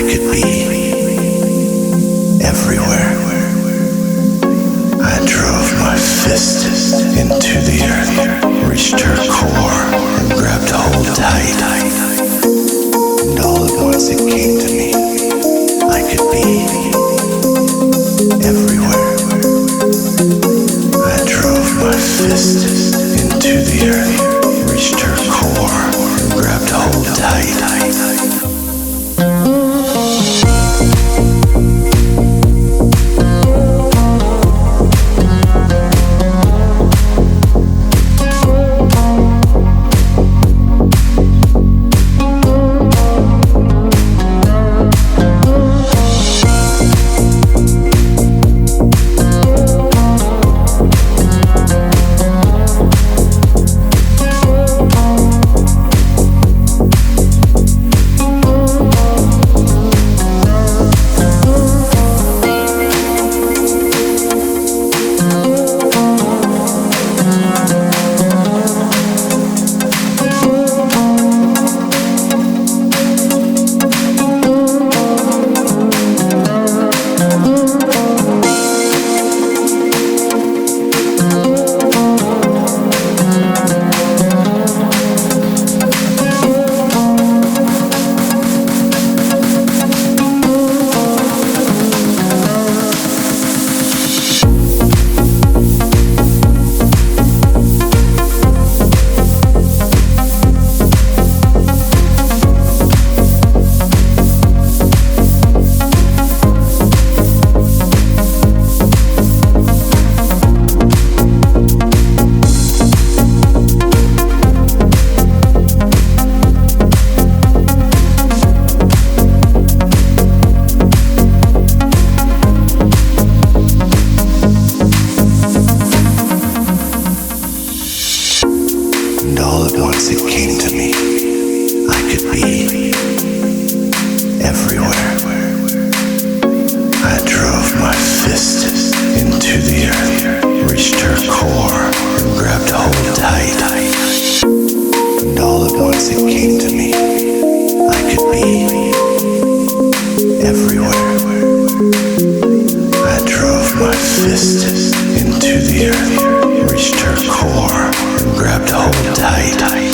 could be everywhere. I drove my fist into the earth, reached her core, and grabbed hold tight. And all at once it came to me, I could be everywhere. I drove my fist into the earth, reached her core, and grabbed hold tight. And all at once it came to me, I could be everywhere. I drove my fist into the earth, reached her core, and grabbed hold tight. And all at once it came to me, I could be everywhere. I drove my fist into the earth, reached her core, and grabbed hold tight.